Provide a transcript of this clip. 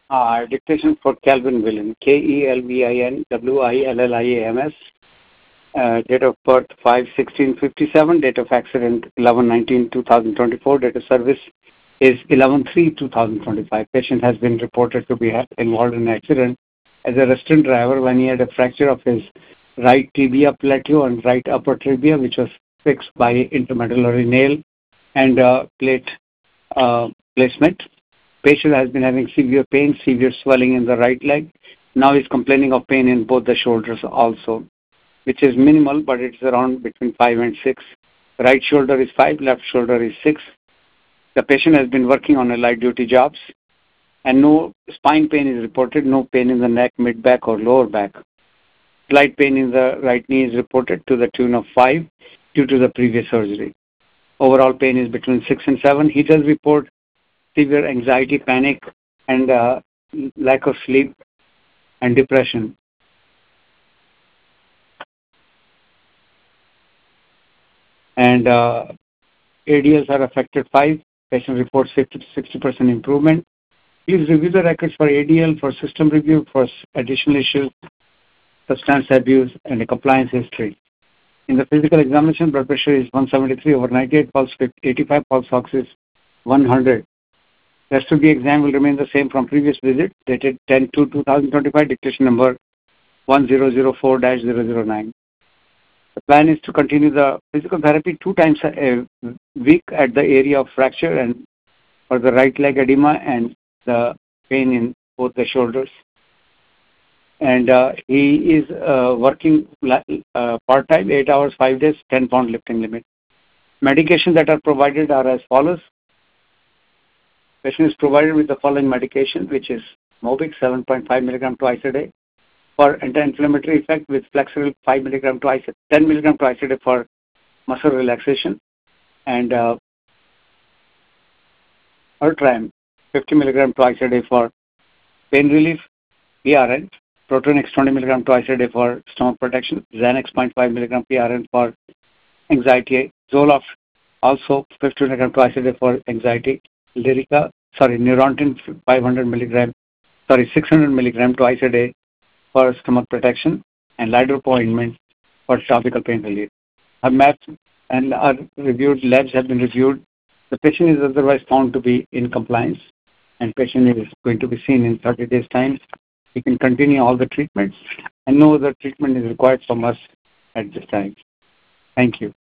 Dictation for Kelvin William, KELVIN WILLIAMS. Date of birth 5/16/57. Date of accident 11/19/2024. Date of service is 11/3/2025. Patient has been reported to be involved in an accident as a restaurant driver when he had a fracture of his right tibia plateau and right upper tibia, which was fixed by intermedullary nail and plate placement. Patient has been having severe pain, severe swelling in the right leg. Now he's complaining of pain in both the shoulders also, which is minimal, but it's around between 5 and 6. Right shoulder is 5, left shoulder is 6. The patient has been working on a light duty jobs and no spine pain is reported, no pain in the neck, mid back or lower back. Slight pain in the right knee is reported to the tune of 5 due to the previous surgery. Overall pain is between 6 and 7. He does report severe anxiety, panic, and lack of sleep and depression. And ADLs are affected 5. Patient reports 50 to 60% improvement. Please review the records for ADL, for system review, for additional issues, substance abuse, and a compliance history. In the physical examination, blood pressure is 173/98, pulse 85, pulse ox is 100. Rest of the exam will remain the same from previous visit, dated 10/2/2025, dictation number 1004-009. The plan is to continue the physical therapy 2 times a week at the area of fracture and for the right leg edema and the pain in both the shoulders. And he is working part-time, 8 hours, 5 days, 10-pound lifting limit. Medications that are provided are as follows. Patient is provided with the following medication, which is Mobic 7.5 milligram twice a day for anti-inflammatory effect with Flexeril 5 milligram twice, 10 milligram twice a day for muscle relaxation, and Ultram 50 milligram twice a day for pain relief, PRN, Protonix 20 milligram twice a day for stomach protection, Xanax 0.5 milligram PRN for anxiety, Zoloft also 50 milligram twice a day for anxiety, Neurontin 500 milligram, 600 milligram twice a day for stomach protection, and Lidopa ointment for topical pain relief. Our maps and our reviewed labs have been reviewed. The patient is otherwise found to be in compliance, and patient is going to be seen in 30 days' time. He can continue all the treatments, and no other treatment is required from us at this time. Thank you.